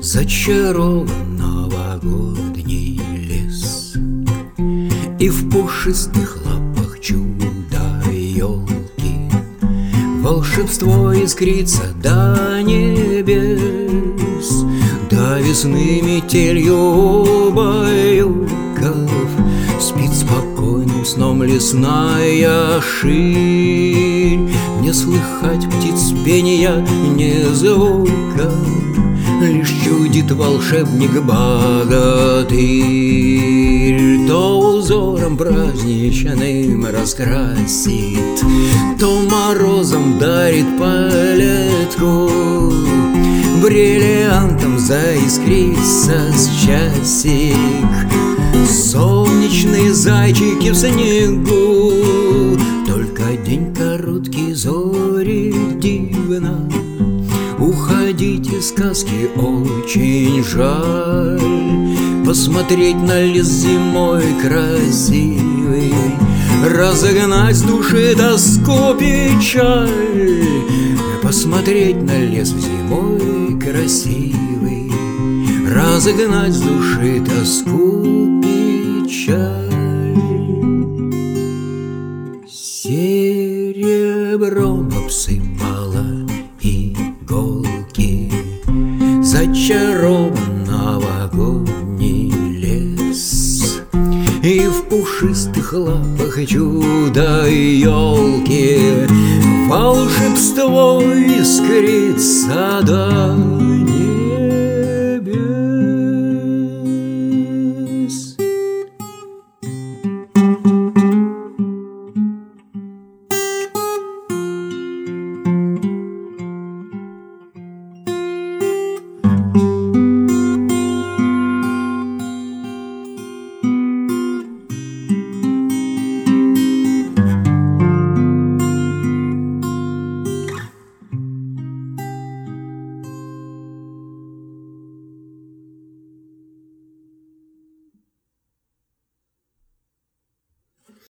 Зачарован новогодний лес, и в пушистых лапах чудо-елки волшебство искрится до небес, до весны метелью баюков спит спокойным сном лесная ширь. Не слыхать птиц пения, не звука, лишь чудит волшебник-богатырь. То узором праздничным раскрасит, то морозом дарит палетку, бриллиантом заискрится с часик. Солнечные зайчики в снегу, только день короткий, зори дивно. Уходить из сказки очень жаль, посмотреть на лес зимой красивый, разогнать с души тоску, печаль. Посмотреть на лес зимой красивый, разогнать с души тоску, печаль. Серебром обсыпала иголки зачарован новогодний лес, и в пушистых лапах чудо-елки волшебство искрится до